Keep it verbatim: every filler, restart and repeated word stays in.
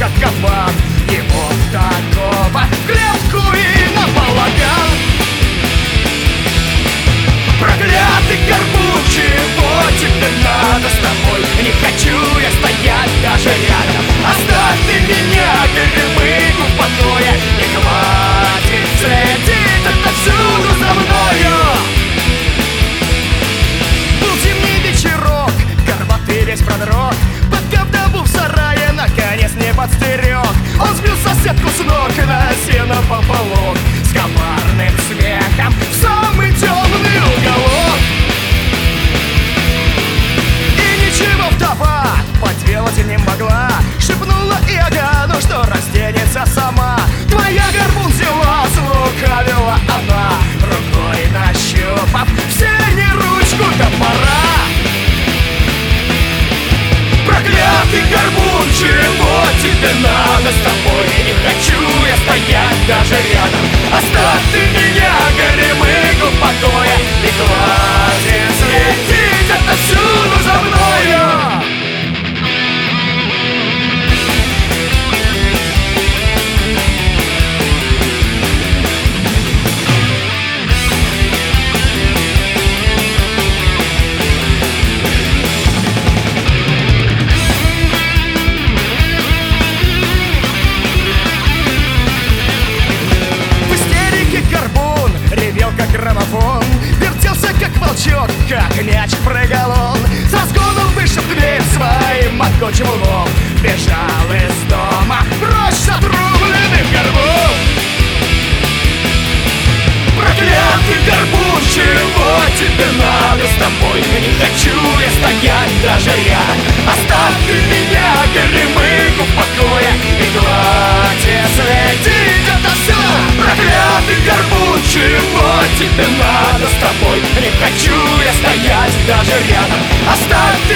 закопал его такого в клетку и на балаган. Проклятый горбун, чего тебе надо с тобой? Не хочу я стоять даже рядом. Оставь ты меня, горемыку в покое. Не хватит следить отовсюду за мною. Был зимний вечерок, горбатый весь продрог. Под говдобу в сарае наконец не подстерег. Он сбил соседку с ног, на сено пополок. С коварным смехом в самый темный уголок. И ничего вдова поделать не могла. Шепнула Иоганну, что разденется сама. Твоя горбун взяла, слукавила она, рукой нащупав в сене ручку топора. Проклятый горбун, чего тебе надо с тобой? Не хочу я стоять даже рядом. Оставь ты меня, горемыку в покое. И хватит следить отовсюду за мною. Как граммофон, вертелся как волчок, как мяч прыгал он. С разгону вышиб дверь своим могучим умом. Бежал из дома прочь с отрубленным горбом. Проклятый горбун, чего тебе надо с тобой? Не хочу я стоять даже рядом. Оставь ты меня, горемыку в покое. И хватит следить отовсюду. Проклятый горбун, чего тебе надо с тобой? Не хочу я стоять даже рядом. Оставь